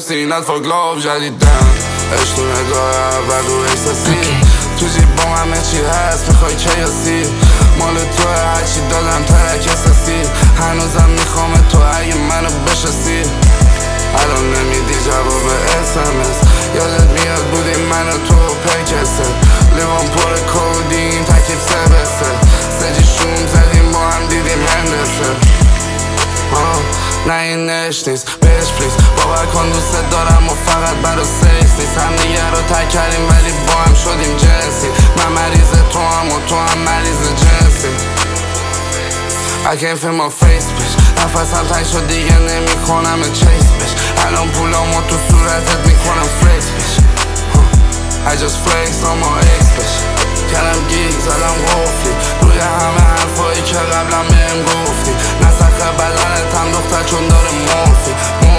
سینت فاگلاب جدیدن عشق تو نگاه اول رو احساسی تو جیبام همه چی هست میخوای کیاسی مال تو هرچی دادم ترک احساسی هنوزم میخوام تو اگه منو بشناسی الان نمیدی جواب SMS یادت میاد بودیم من و تو پیکسه لیوان پر کودین تکیب سبسه سجی شوم زدیم با هم دیدیم هندسه نه این عشق نیست بهش پلیز باور کن دوست دارم و فقط برا سیکس نیست هم دیگه رو تک کردیم ولی با هم شدیم جنسی من مریض تو هم و تو هم مریض جنسی I can't feel my face bitch نفسم تنگ شد دیگه نمی کنم چیس bitch الان پولامو تو صورتت میکنم فلیکس bitch I just flex on my ex bitch کردم گیگ زدم قفلی روی همه حرفایی که قبلا بهم گفتی نسخه بدنت هم دختر چون داره مورفی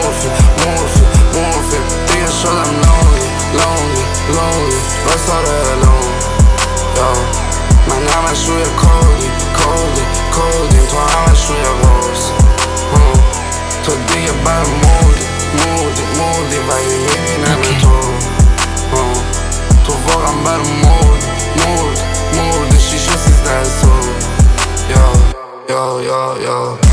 دیگه شدم lonely بساره alone من همش روی کودیم تو همش روی غرص تو دیگه بر موردی ولی میبینم تو واقعا بر موردی 6 و 13 صبح یا